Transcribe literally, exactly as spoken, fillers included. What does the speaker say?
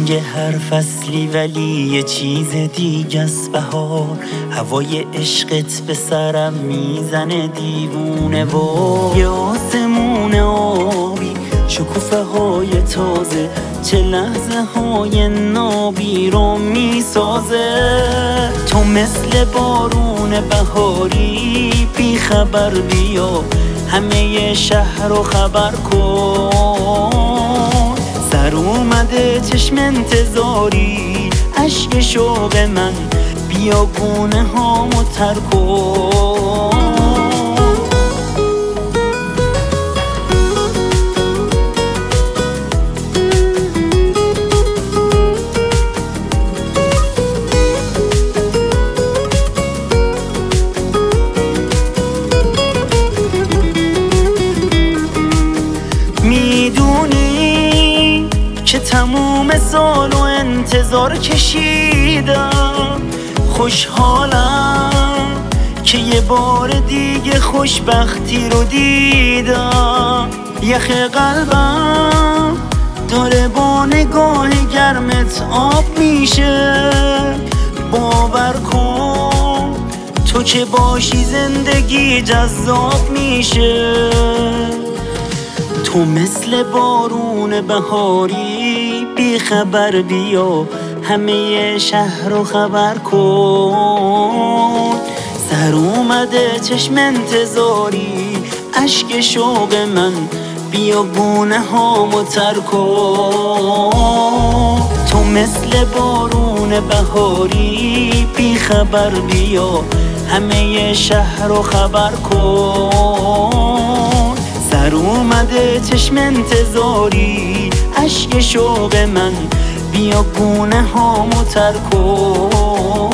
رنگ هر فصلی ولی یه چیز دیگه است بهار. هوای عشقت به سرم میزنه دیوونه و یه آسمون آبی، شکوفه های تازه، چه لحظه های نابی رو میسازه. تو مثل بارون بهاری بی خبر بیا، همه شهر رو خبر کن. سر اومده چشم انتظاری، اشک شوق من، بیا گونه هامو تر کن. میدونی که تموم سال و انتظار کشیدم، خوشحالم که یه بار دیگه خوشبختی رو دیدم. یخ قلبم داره با نگاه گرمت آب میشه، باور کن تو که باشی زندگی جذاب میشه. تو مثل بارون بهاری بی خبر بیا، همه شهر رو خبر کن. سر اومده چشم انتظاری، اشک شوق من، بیا گونه هامو تر کن. تو مثل بارون بهاری بی خبر بیا، همه شهر رو خبر کن. سر اومده چشم انتظاری، اشک شوق من، بیا گونه هامو تر کن.